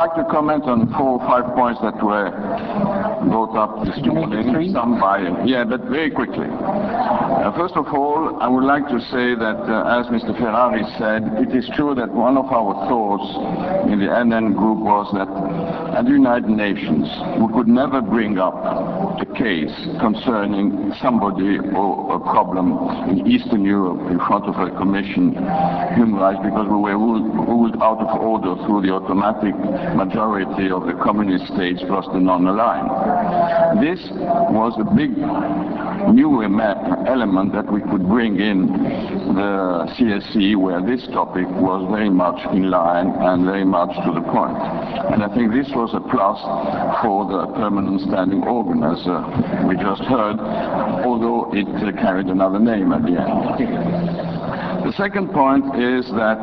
like to comment on 4 or 5 points that were brought up this morning, some by, but very quickly. First of all, I would like to say that, as Mr. Ferrari said, it is true that one of our thoughts in the NN group was that at the United Nations, we could never bring up a case concerning somebody or a problem in Eastern Europe in front of a Commission human rights because we were ruled out of order through the automatic majority of the communist states plus the non-aligned. This was a big new element that we could bring in the CSC, where this topic was very much in line and very much to the point. And I think this was a plus for the permanent standing organ, as we just heard, although it carried another name at the end. The second point is that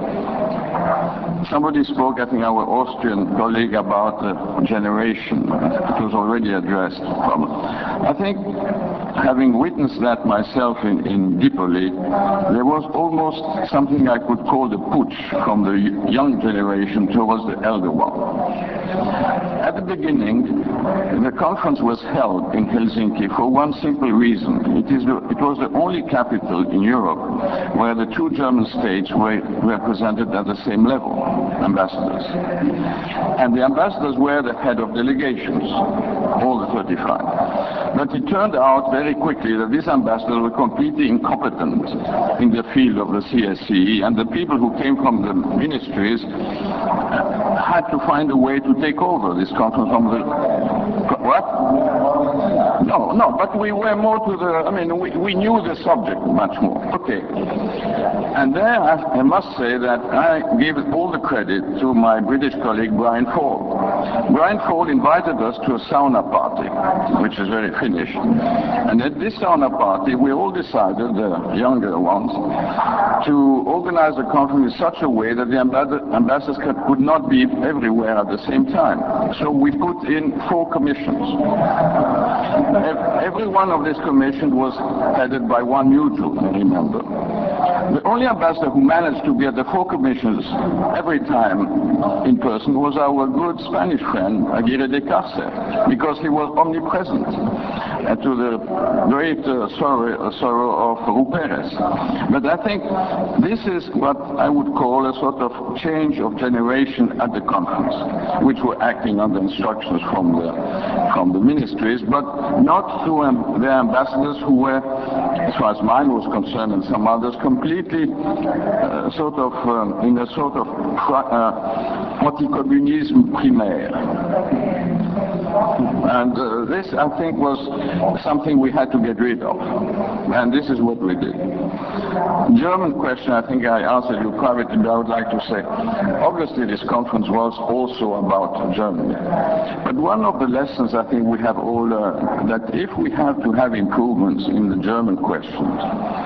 somebody spoke, I think our Austrian colleague, about generation. It was already addressed. I think, having witnessed that myself in Gallipoli, there was almost something I could call the putsch from the young generation towards the elder one. At the beginning, the conference was held in Helsinki for one simple reason. It was the only capital in Europe where the two German states were represented at the same level, ambassadors. And the ambassadors were the head of delegations, all the 35. But it turned out very quickly that these ambassadors were completely incompetent in the field of the CSCE, and the people who came from the ministries had to find a way to take over this conference from the... What? No, but we were more to the... we knew the subject much more. Okay. And there I must say that I give all the credit to my British colleague Brian Ford. Brian Ford invited us to a sauna party, which is very Finnish. And at this sauna party, we all decided, the younger ones, to organize the conference in such a way that the ambassadors could not be everywhere at the same time. So we put in 4 commissions. Every one of these commissions was headed by one neutral, I remember. The only ambassador who managed to be at the 4 commissions every time in person was our good Spanish friend, Aguirre de Carce, because he was omnipresent, to the great sorrow of Ru Perez. But I think this is what I would call a sort of change of generation at the conference, which were acting under instructions from the ministries, but not through the ambassadors who were, as far as mine was concerned and some others, completely in a sort of anticommunisme primaire. And this, I think, was something we had to get rid of. And this is what we did. German question, I think I answered you privately, but I would like to say, obviously this conference was also about Germany. But one of the lessons I think we have all learned, that if we have to have improvements in the German questions,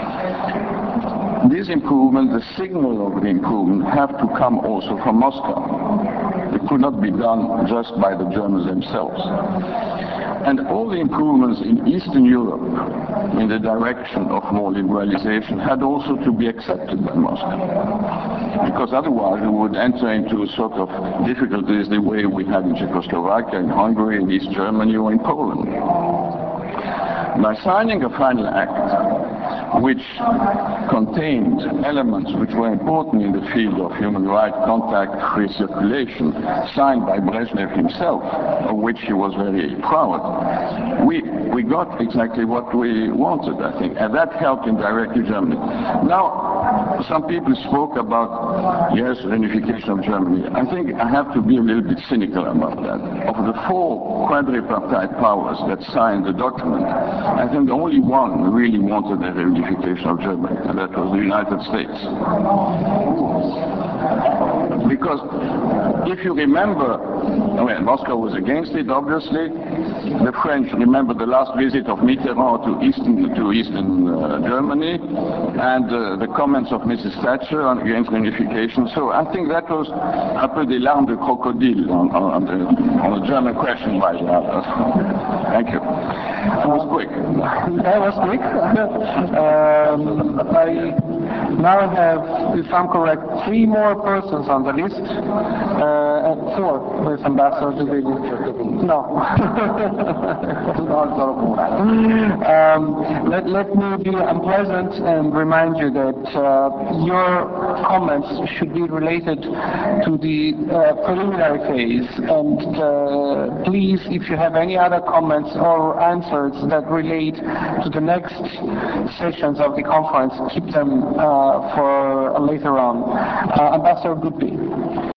these improvements, the signal of the improvement, have to come also from Moscow. It could not be done just by the Germans themselves. And all the improvements in Eastern Europe in the direction of more liberalization had also to be accepted by Moscow. Because otherwise we would enter into sort of difficulties the way we had in Czechoslovakia, in Hungary, in East Germany, or in Poland. By signing a final act which contained elements which were important in the field of human rights, contact, free circulation, signed by Brezhnev himself, of which he was very proud, we got exactly what we wanted, I think, and that helped indirectly Germany. Now, some people spoke about, yes, reunification of Germany. I think I have to be a little bit cynical about that. Of the 4 quadripartite powers that signed the document, I think only one really wanted the reunification of Germany, and that was the United States. Because if you remember, Moscow was against it, obviously. The French remember the last visit of Mitterrand to Eastern Germany, and the comments of Mrs. Thatcher against reunification. So I think that was un peu des larmes de crocodile on the German question by the others. Thank you. That was quick. That was quick. Now I have, if I'm correct, 3 more persons on the list, and 4 with Ambassador Dubini. No. Let me be unpleasant and remind you that your comments should be related to the preliminary phase, and please, if you have any other comments or answers that relate to the next sessions of the conference, keep them for later on. Ambassador Goodby.